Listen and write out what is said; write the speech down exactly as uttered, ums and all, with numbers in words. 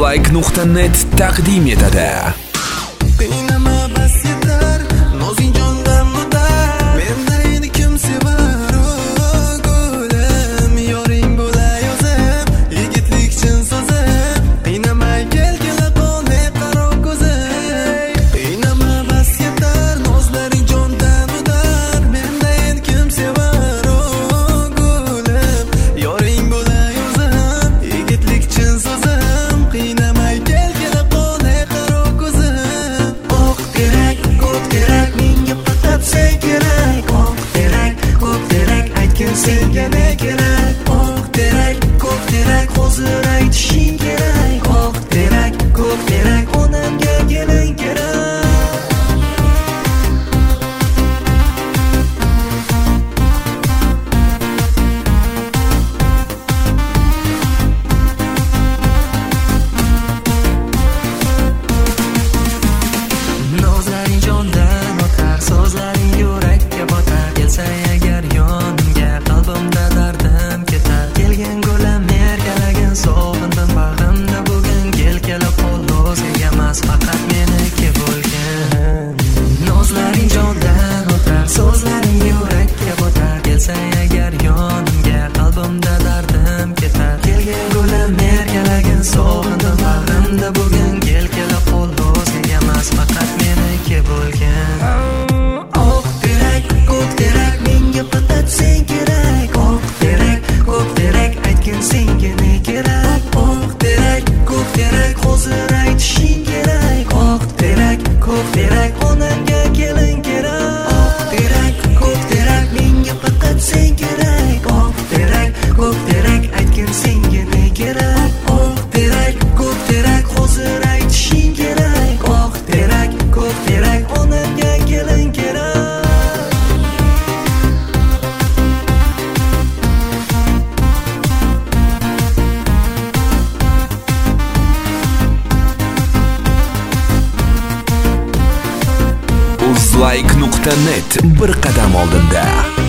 uzlike nuqta net taqdim etadi. Qiynama bas yetar, nozing jondan o'tar. Menda endi kim sevar, o gulim, yoring bo'layozim, yigitlik chin so'zim. Qiynamay kel kela qone qaro ko'zim. Qiynama bas yetar, nozlaring jondan o'tar. Menda endi kim sevar, o gulim, yoring bo'layozim, yigitlik chin so'zim. Qiynamay kel kela qone qaro ko'zim. Oq terak, ko'k terak, menga faqat sen kerak. Oq terak, ko'k terak, aytgin senga ne kerak. Oq terak, ko'k terak, hozir aytishing kerak. Oq terak, ko'k terak, onamga kelin kerak. Nozlaring jondan o'tar, so'zlaring yurakka botar. Kelsa agar yonimga, qalbimda dardim ketar. Kelgan go'lam erkalagin, sog'indim bag'rimda bugun. Kel kela qol o'ziga emas, faqat meniki bo'lgan. Nozlaring jondan o'tar, so'zlaring yurakka botar. Kelsa agar yonimga, qalbimda dardim ketar. Kelgan go'lam erkalagin, sog'indim bag'rimda bugun. Kel kela qol o'ziga emas, faqat meniki bo'lgan. Oq terak, ko'k terak, menga faqat sen kerak. Oq terak, ko'k terak, aytgin senga ne kerak. Oq terak, ko'k terak, hozir aytishing kerak. Oq terak, ko'k terak, onamga kelin kerak. Oq terak, ko'k terak, menga faqat sen kerak. Oq terak, ko'k terak, aytgin senga ne kerak. Oq terak, ko'k terak, hozir aytishing kerak. Oq terak, ko'k terak, onamga kelin kerak. uzlike nuqta net bir qadam oldinda.